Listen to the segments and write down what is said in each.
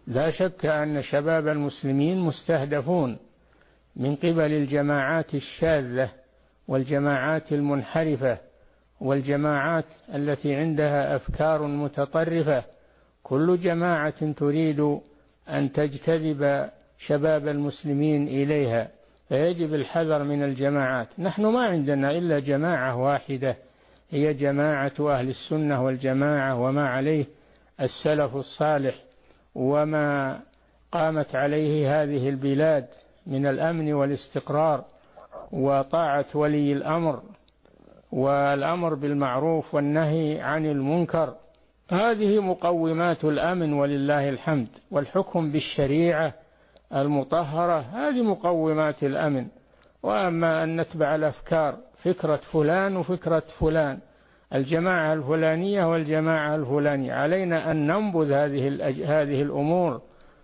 لا شك أن شباب المسلمين مستهدفون من قبل الجماعات الشاذة والجماعات المنحرفة والجماعات التي عندها أفكار متطرفة. كل جماعة تريد أن تجتذب شباب المسلمين إليها، فيجب الحذر من الجماعات. نحن ما عندنا إلا جماعة واحدة، هي جماعة أهل السنة والجماعة، وما عليه السلف الصالح وما قامت عليه هذه البلاد من الأمن والاستقرار وطاعة ولي الأمر والأمر بالمعروف والنهي عن المنكر. هذه مقومات الأمن ولله الحمد، والحكم بالشريعة المطهرة هذه مقومات الأمن. وأما أن نتبع الأفكار، فكرة فلان وفكرة فلان، الجماعة الفلانية والجماعة الفلانية، علينا أن ننبذ هذه الأمور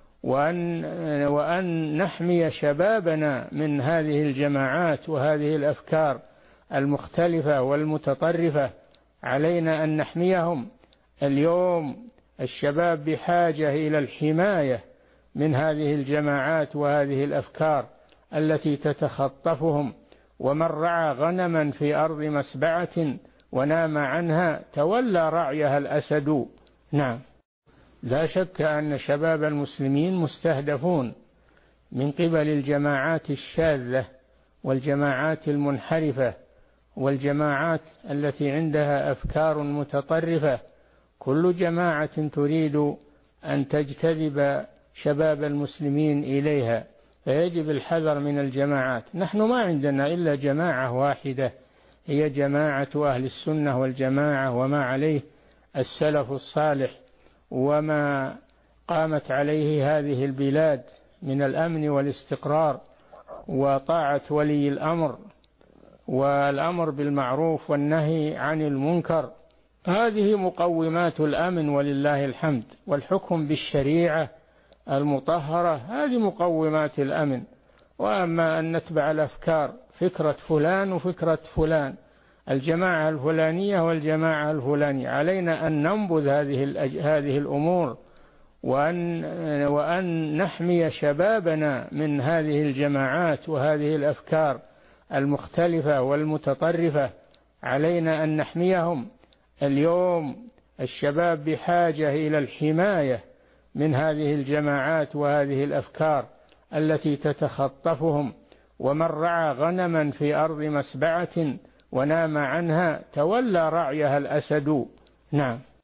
وأن نحمي شبابنا من هذه الجماعات وهذه الأفكار المختلفة والمتطرفة. علينا أن نحميهم. اليوم الشباب بحاجة إلى الحماية من هذه الجماعات وهذه الأفكار التي تتخطفهم. ومن رعى غنما في أرض مسبعة ونام عنها تولى رعيها الأسد. نعم، لا شك أن شباب المسلمين مستهدفون من قبل الجماعات الشاذة والجماعات المنحرفة والجماعات التي عندها أفكار متطرفة. كل جماعة تريد أن تجتذب شباب المسلمين إليها، فيجب الحذر من الجماعات. نحن ما عندنا إلا جماعة واحدة، هي جماعة أهل السنة والجماعة، وما عليه السلف الصالح وما قامت عليه هذه البلاد من الأمن والاستقرار وطاعة ولي الأمر والأمر بالمعروف والنهي عن المنكر. هذه مقومات الأمن ولله الحمد، والحكم بالشريعة المطهرة هذه مقومات الأمن. وأما أن نتبع الأفكار، فكرة فلان وفكرة فلان، الجماعة الفلانية والجماعة الفلانية، علينا أن ننبذ هذه الأمور وأن نحمي شبابنا من هذه الجماعات وهذه الأفكار المختلفة والمتطرفة. علينا أن نحميهم. اليوم الشباب بحاجة إلى الحماية من هذه الجماعات وهذه الأفكار التي تتخطفهم. ومن رعى غنما في أرض مسبعة ونام عنها تولى رعيها الأسد. نعم.